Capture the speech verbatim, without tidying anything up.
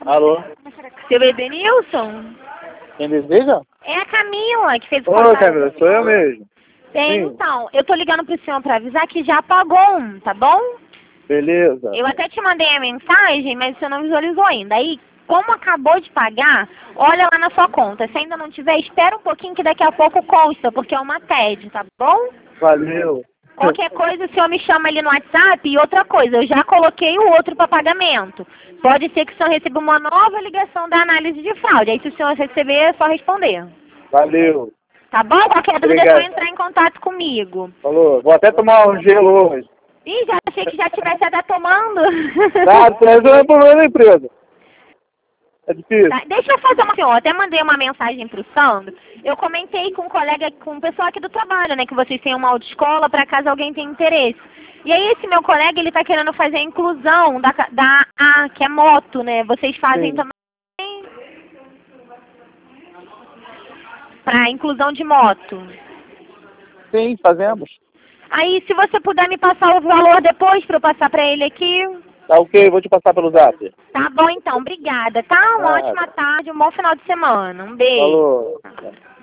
Alô? Seu Edenilson? Quem deseja? É a Camila que fez o Ô, comentário. Camila, sou eu mesmo. Bem, Sim. então, eu tô ligando pro senhor pra avisar que já pagou um, tá bom? Beleza. Eu até te mandei a mensagem, mas você não visualizou ainda. Aí, como acabou de pagar, olha lá na sua conta. Se ainda não tiver, espera um pouquinho que daqui a pouco consta, porque é uma T E D, tá bom? Valeu. Qualquer coisa, o senhor me chama ali no WhatsApp. E outra coisa, eu já coloquei o outro para pagamento. Pode ser que o senhor receba uma nova ligação da análise de fraude. Aí, se o senhor receber, é só responder. Valeu. Tá bom? Qualquer dúvida é Obrigado. só entrar em contato comigo. Falou. Vou até tomar um gelo hoje. Ih, já achei que já tivesse até tomando. Tá, isso não é problema da empresa. É difícil. Tá, deixa eu fazer uma senhora, até mandei uma mensagem pro Sandro. Eu comentei com um colega, com o pessoal aqui do trabalho, né, que vocês têm uma autoescola para caso alguém tenha interesse. E aí esse meu colega, ele tá querendo fazer a inclusão da, ca- da A, que é moto, né? Vocês fazem Sim. também para inclusão de moto. Sim, fazemos. Aí, se você puder me passar o valor depois para eu passar para ele aqui. Tá ok, vou te passar pelo zap. Tá bom então, obrigada, tá? Uma Ah, ótima tarde, um bom final de semana. Um beijo. Falou.